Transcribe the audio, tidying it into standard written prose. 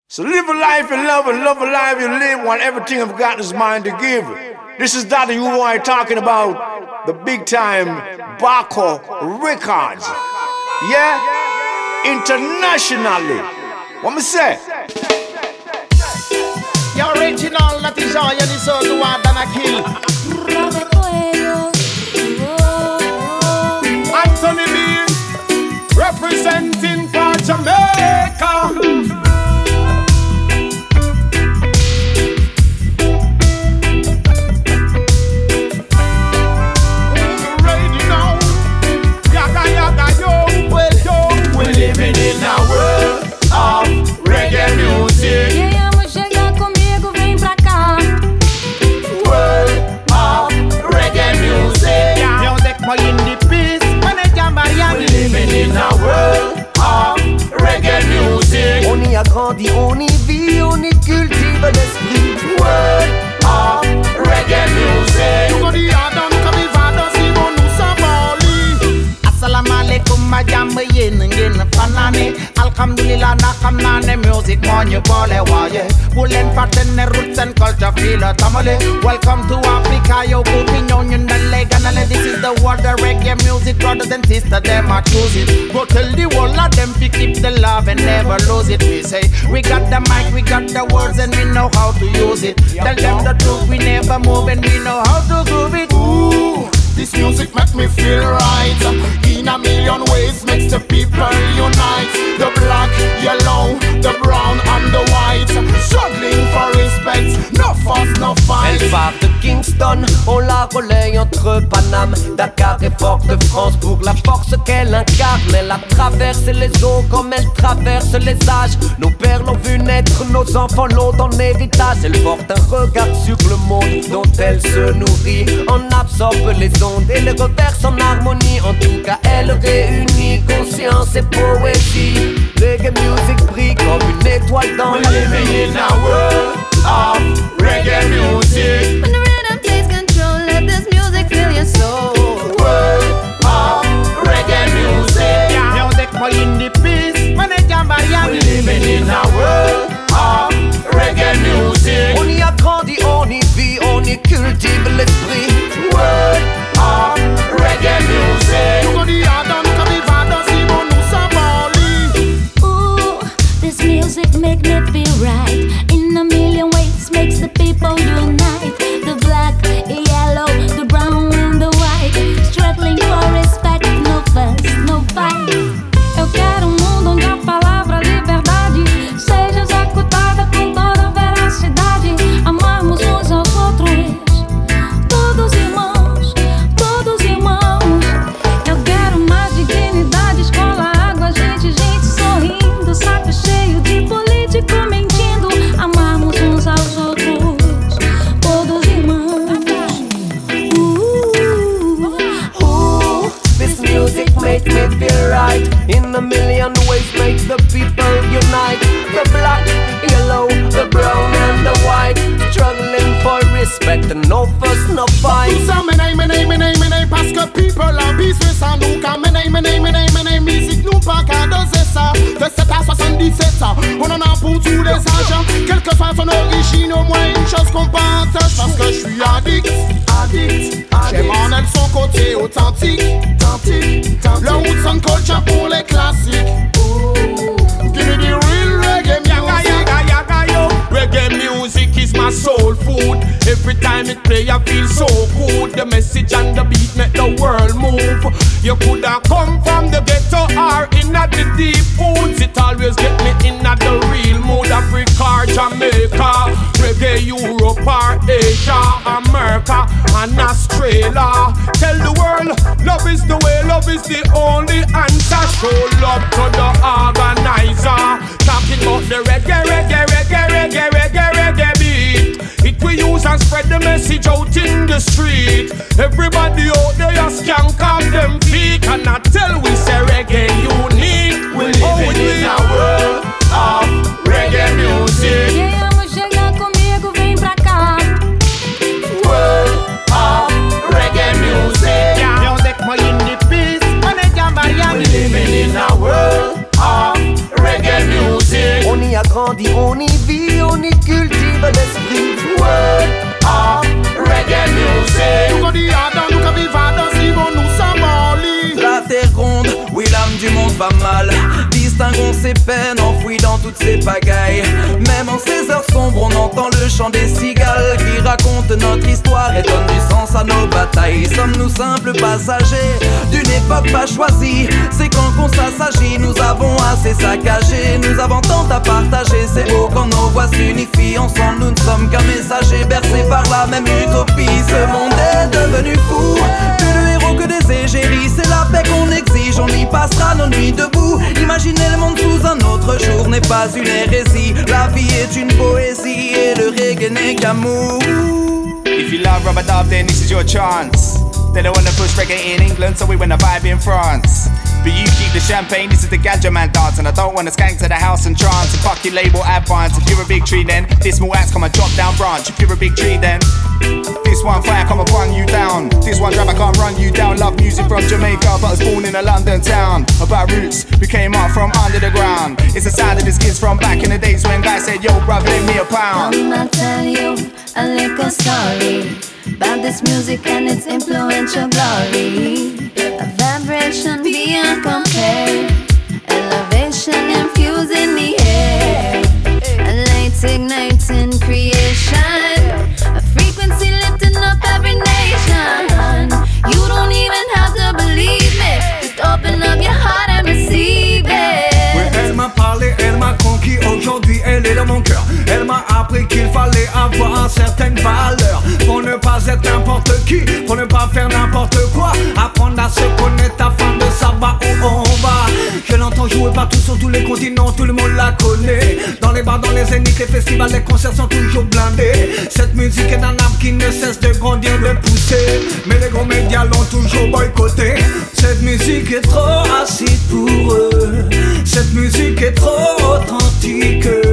So live a life you love and love a life you live while everything I've got is mine to give. This is Daddy UI talking about the big time Baco Records. Yeah? Internationally. What me say? Your original, that is all you deserve to want and a kill. Anthony B, representing for Jamaica. We're living in a world of reggae music. Quem ama chegar comigo, vem pra cá. World of reggae music. Music more in the peace, manager Marianne. We're living in a world of reggae music. On y a grandi, on y vit, on y cultive l'esprit. World of reggae music. Nous dit Adam comme il va dans si bon nous s'envoler. Assalamu alaikum madame yen ngeen fanane. Alhamdulillah nakam nane music mon you bole waye. Bulen fatene roots and culture feel a tamale. Welcome to Africa yo cooking onion and leg and this is the world of reggae music. Brothers and sisters them are choosing. Go tell the world of them to keep the love and never lose it. We say we got the mic, we got the words and we know how to use it. Tell them the truth, we never move and we know how to groove it. Ooh, this music make me feel right. In a million ways makes the people unite. The black, yellow, the brown and the white. Struggling for respect, no fuss, no fight. Elle part de Kingston, on la relaye entre Paname, Dakar et Fort-de-France. Pour la force qu'elle incarne, elle a traversé les eaux comme elle traverse les âges. Nos pères l'ont vu naître, nos enfants l'ont en héritage. Elle porte un regard sur le monde dont elle se nourrit. En absorbe les ondes et les reverse en harmonie. En tout cas elle réunit conscience et poésie. Reggae music brille comme une étoile dans la nuit. We're living in a world of reggae music. When the rhythm takes control, let this music fill your soul. World of reggae music. Music more in the peace, manager Marianne. We're living in a world of reggae music. On y a grandi, on y vit, on y cultive l'esprit. World of reggae music. Nous dit Adam comme il va dans si bon nous s'envoler. Ooh, this music make me feel right. In a million ways makes the people unite. The black, the yellow, the brown and the white. Struggling for respect, no fuss, no fight. Eu quero mundo onde a palavra liberdade seja executada com toda veracidade. Amarmos uns aos outros, todos irmãos, todos irmãos. Eu quero mais dignidade, escola, água, gente sorrindo. Saco cheio de político mentindo. Amarmos uns aos outros, todos irmãos. This music make me feel right. In a million ways make the people unite. The black, yellow, the brown and the white. Struggling for respect and no fuss, no fight. Tout ça menez parce que people a besoin ça nous. Car menez musique nous pas qu'à doser ça. De 7 à 77 ça, on en a pour tous les âges. Quelle que soit son origine, au moins une chose qu'on partage. Parce que je suis addict. J'aime en elle son côté authentique. Le roots and culture pour les classiques. Give me the real reggae music. Reggae music is my soul food. Every time it play I feel so good. The message and the beat make the world move. You coulda come from the ghetto or in the deep woods. It always get me in the real mood. Africa or Jamaica, reggae Europe or Asia, America and Australia. Tell the world, love is the way, love is the only answer. Show love to the organizer. Talking about the reggae beat. It we use and spread the message out in the street. Everybody out there just can't calm them feet. And I tell we say reggae unique. We're living in a world of reggae music. Quem ama chegar comigo, vem pra cá. World of reggae music. Music more in the peace, manager Marianne. We're living in a world of reggae music. On y a grandi, on on y vit, on y cultive l'esprit. Word of reggae music. Nous qu'on dit Adam, nous qu'on vivons dans si bon, nous sommes en lit. La terre ronde, oui l'âme du monde va mal. Distinguons ses peines enfouies dans toutes ces pagailles. Même en ces heures sombres, on entend le chant des cigales qui raconte notre histoire et donne du sens à nos batailles. Sommes-nous simples passagers d'une époque pas choisie? C'est quand qu'on s'assagit, nous avons assez saccagé. Nous avons tant à partager, c'est beau quand nos voix s'unifient. Ensemble nous ne sommes qu'un messager bercé par la même utopie. Ce monde est devenu fou, plus de héros que des égéries. C'est la paix qu'on exige, on y passera nos nuits debout. Imaginez le monde sous un autre jour n'est pas une hérésie. La vie est une poésie et le reggae n'est qu'amour. If you love rubber dub, then this is your chance. They don't wanna push reggae in England, so we wanna vibe in France. But you keep the champagne, this is the Gadget Man dance. And I don't wanna skank to the house and trance. And fuck your label advance. If you're a big tree then, this small axe come a drop down branch. If you're a big tree then, this one fire come and run you down. This one drama can't run you down. Love music from Jamaica, but I was born in a London town. About roots, we came up from under the ground. It's the sound of these kids from back in the days when guys said, yo bruv, lend me a pound. I'll tell you a little story about this music and its influential glory. A vibration beyond compare, elevation infused in the air, a light igniting creation, a frequency lifting up every nation. You don't even have to believe me, just open up your heart and receive it. Oui, elle m'a parlé, elle m'a conquis, aujourd'hui elle est dans mon cœur. Elle m'a appris qu'il fallait avoir certaines valeurs pour ne pas être n'importe qui, pour ne pas faire n'importe quoi. Apprendre à se connaître afin de savoir où on va. Je l'entends jouer partout sur tous les continents, tout le monde la connaît. Dans les bars, dans les zéniths, les festivals, les concerts sont toujours blindés. Cette musique est un arbre qui ne cesse de grandir, de pousser. Mais les gros médias l'ont toujours boycotté. Cette musique est trop acide pour eux. Cette musique est trop authentique.